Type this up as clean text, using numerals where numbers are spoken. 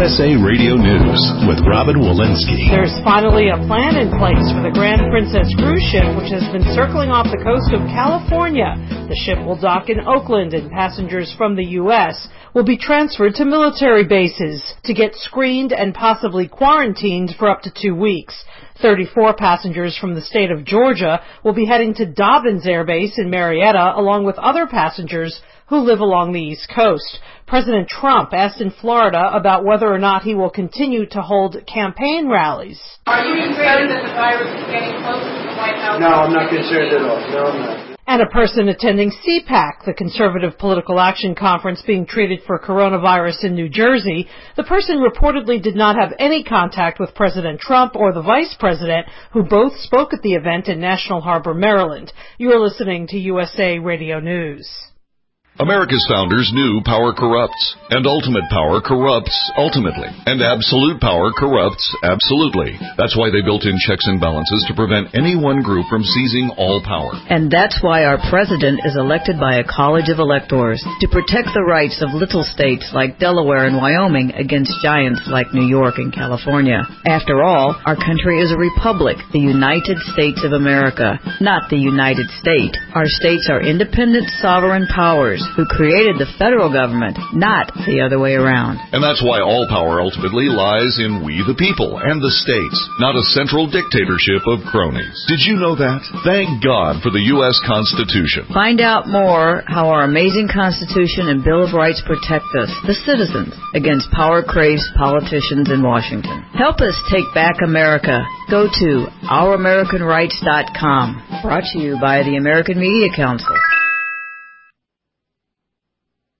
USA Radio News with Robin Walensky. There's finally a plan in place for the Grand Princess cruise ship, which has been circling off the coast of California. The ship will dock in Oakland, and passengers from the U.S. will be transferred to military bases to get screened and possibly quarantined for up to 2 weeks. 34 passengers from the state of Georgia will be heading to Dobbins Air Base in Marietta, along with other passengers who live along the East Coast. President Trump asked in Florida about whether or not he will continue to hold campaign rallies. Are you concerned that the virus is getting close to the White House? No, I'm not concerned at all. No, I'm not. And a person attending CPAC, the Conservative Political Action Conference being treated for coronavirus in New Jersey. The person reportedly did not have any contact with President Trump or the Vice President, who both spoke at the event in National Harbor, Maryland. You are listening to USA Radio News. America's founders knew power corrupts, and ultimate power corrupts ultimately, and absolute power corrupts absolutely. That's why they built in checks and balances to prevent any one group from seizing all power. And that's why our president is elected by a college of electors to protect the rights of little states like Delaware and Wyoming against giants like New York and California. After all, our country is a republic, the United States of America, not the United State. Our states are independent sovereign powers who created the federal government, not the other way around. And that's why all power ultimately lies in we the people and the states, not a central dictatorship of cronies. Did you know that? Thank God for the U.S. Constitution. Find out more how our amazing Constitution and Bill of Rights protect us, the citizens, against power-crazed politicians in Washington. Help us take back America. Go to ouramericanrights.com. Brought to you by the American Media Council.